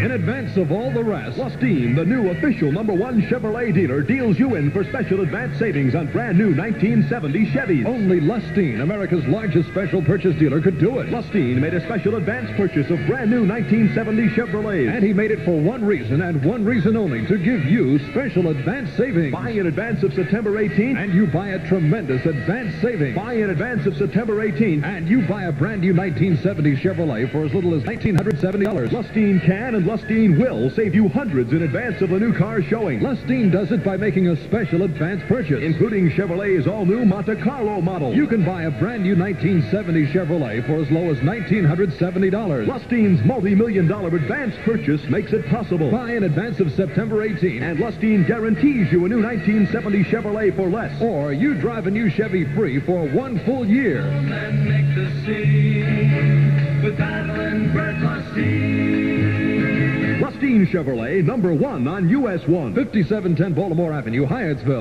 In advance of all the rest, Lustine, the new official #1 Chevrolet dealer, deals you in for special advance savings on brand new 1970 Chevys. Only Lustine, America's largest special purchase dealer, could do it. Lustine made a special advance purchase of brand new 1970 Chevrolets. And he made it for one reason and one reason only, to give you special advance savings. Buy in advance of September 18th, and you buy a tremendous advance savings. Buy in advance of September 18th, and you buy a brand new 1970 Chevrolet for as little as $1,970. Lustine can and Lustine will save you hundreds in advance of the new car showing. Lustine does it by making a special advance purchase, including Chevrolet's all-new Monte Carlo model. You can buy a brand new 1970 Chevrolet for as low as $1,970. Lustine's multi-million-dollar advance purchase makes it possible. Buy in advance of September 18th, and Lustine guarantees you a new 1970 Chevrolet for less. Or you drive a new Chevy free for 1 full year. Make the scene with Battle and Bert Lustine. Lustine Chevrolet, #1 on US 1. 5710 Baltimore Avenue, Hyattsville.